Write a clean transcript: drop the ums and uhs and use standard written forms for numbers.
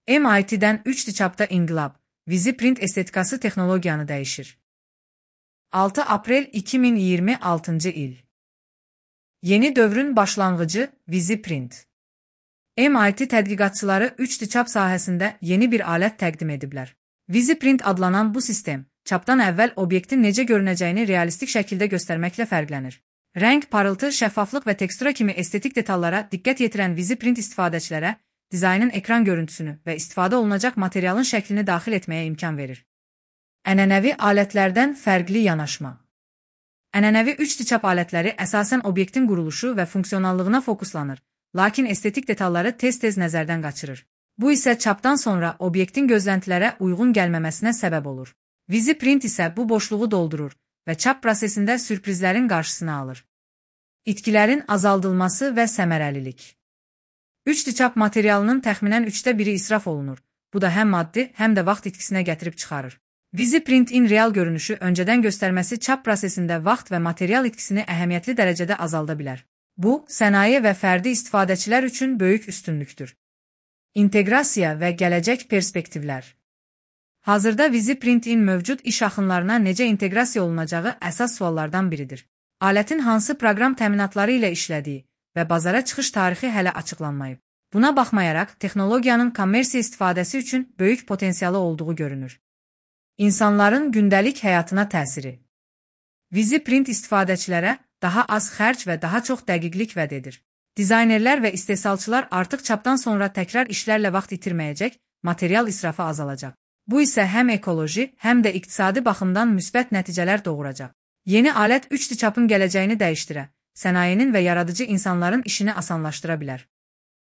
MIT'dən 3D çapda inqilab, VisiPrint estetikası texnologiyanı dəyişir. 6 aprel 2026 il. Yeni dövrün başlanğıcı VisiPrint. MIT tədqiqatçıları 3D çap sahəsində yeni bir alət təqdim ediblər. VisiPrint adlanan bu sistem, çapdan əvvəl obyektin necə görünəcəyini realistik şəkildə göstərməklə fərqlənir. Rəng, parıltı, şəffaflıq və tekstura kimi estetik detallara diqqət yetirən VisiPrint istifadəçilərə dizaynın ekran görüntüsünü və istifadə olunacaq materialın şəklini daxil etməyə imkan verir. Ənənəvi alətlərdən fərqli yanaşma. Ənənəvi 3D çap alətləri əsasən obyektin quruluşu və funksionallığına fokuslanır, lakin estetik detalları tez-tez nəzərdən qaçırır. Bu isə çapdan sonra obyektin gözləntilərə uyğun gəlməməsinə səbəb olur. VisiPrint isə bu boşluğu doldurur və çap prosesində sürprizlərin qarşısını alır. İtkilərin azaldılması və səmərəlilik. 3D çap materialının təxminən 1/3 israf olunur. Bu da həm maddi, həm də vaxt itkisinə gətirib çıxarır. VisiPrint-in real görünüşü öncədən göstərməsi çap prosesində vaxt və material itkisini əhəmiyyətli dərəcədə azalda bilər. Bu, sənaye və fərdi istifadəçilər üçün böyük üstünlükdür. İnteqrasiya və gələcək perspektivlər. Hazırda VisiPrint-in mövcud iş axınlarına necə inteqrasiya olunacağı əsas suallardan biridir. Alətin hansı proqram təminatları ilə işlədiyi və bazara çıxış tarixi hələ açıqlanmayıb. Buna baxmayaraq, texnologiyanın kommersiya istifadəsi üçün böyük potensialı olduğu görünür. İnsanların gündəlik həyatına təsiri. VisiPrint istifadəçilərə daha az xərc və daha çox dəqiqlik vəd edir. Dizaynerlər və istehsalçılar artıq çapdan sonra təkrar işlərlə vaxt itirməyəcək, material israfı azalacaq. Bu isə həm ekoloji, həm də iqtisadi baxımdan müsbət nəticələr doğuracaq. Yeni alət 3D çapın gələcəyini dəyişdirə, sənayenin və yaradıcı insanların işini asanlaşdıra bilər.